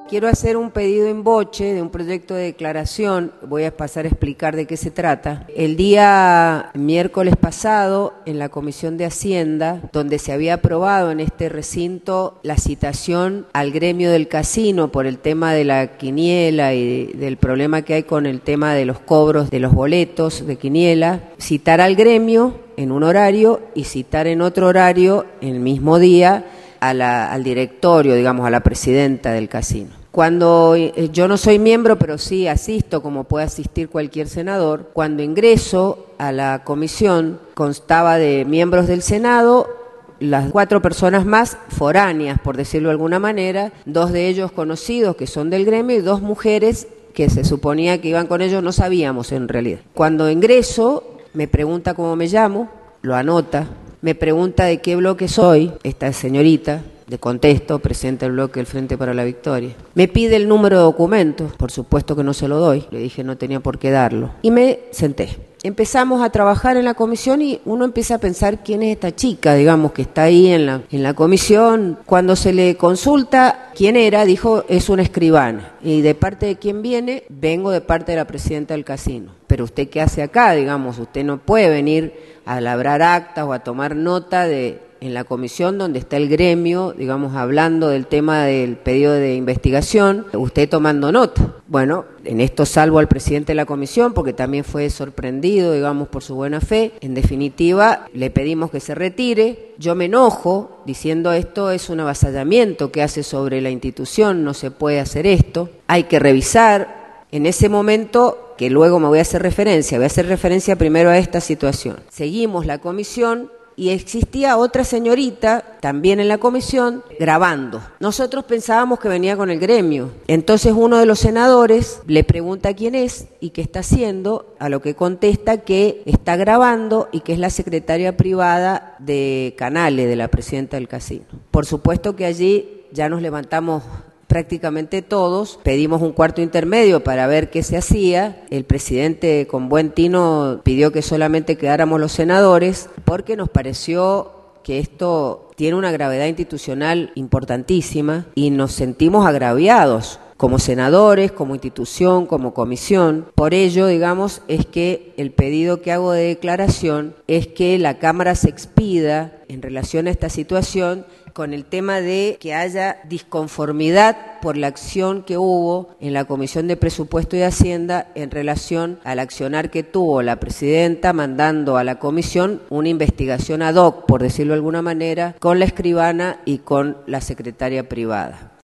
Quiero hacer un pedido en voce de un proyecto de declaración, voy a pasar a explicar de qué se trata. El día miércoles pasado, en la Comisión de Hacienda, donde se había aprobado en este recinto la citación al gremio del casino por el tema de la quiniela y del problema que hay con el tema de los cobros de los boletos de quiniela, citar al gremio en un horario y citar en otro horario, en el mismo día, al directorio, digamos, a la presidenta del casino. Cuando yo no soy miembro, pero sí asisto, como puede asistir cualquier senador, cuando ingreso a la comisión constaba de miembros del Senado, las 4 personas más foráneas, por decirlo de alguna manera, 2 de ellos conocidos que son del gremio y 2 mujeres que se suponía que iban con ellos, no sabíamos en realidad. Cuando ingreso, me pregunta cómo me llamo, lo anota, me pregunta de qué bloque soy, esta señorita. Le contesto, presidente del bloque del Frente para la Victoria. Me pide el número de documento, por supuesto que no se lo doy, le dije no tenía por qué darlo. Y me senté. Empezamos a trabajar en la comisión y uno empieza a pensar quién es esta chica, digamos, que está ahí en la comisión. Cuando se le consulta quién era, dijo, es una escribana. ¿Y de parte de quién viene? Vengo de parte de la presidenta del casino. Pero usted, ¿qué hace acá? Digamos, usted no puede venir a labrar actas o a tomar nota en la comisión donde está el gremio, digamos, hablando del tema del pedido de investigación, usted tomando nota. Bueno, en esto salvo al presidente de la comisión, porque también fue sorprendido, digamos, por su buena fe. En definitiva, le pedimos que se retire. Yo me enojo diciendo esto es un avasallamiento que hace sobre la institución, no se puede hacer esto. Hay que revisar. En ese momento, que luego me voy a hacer referencia primero a esta situación. Seguimos la comisión. Y existía otra señorita, también en la comisión, grabando. Nosotros pensábamos que venía con el gremio. Entonces uno de los senadores le pregunta quién es y qué está haciendo, a lo que contesta que está grabando y que es la secretaria privada de Canales, de la presidenta del casino. Por supuesto que allí ya nos levantamos prácticamente todos, pedimos un cuarto intermedio para ver qué se hacía. El presidente con buen tino pidió que solamente quedáramos los senadores porque nos pareció que esto tiene una gravedad institucional importantísima y nos sentimos agraviados como senadores, como institución, como comisión. Por ello, digamos, es que el pedido que hago de declaración es que la Cámara se expida en relación a esta situación con el tema de que haya disconformidad por la acción que hubo en la Comisión de Presupuesto y Hacienda en relación al accionar que tuvo la presidenta mandando a la comisión una investigación ad hoc, por decirlo de alguna manera, con la escribana y con la secretaria privada.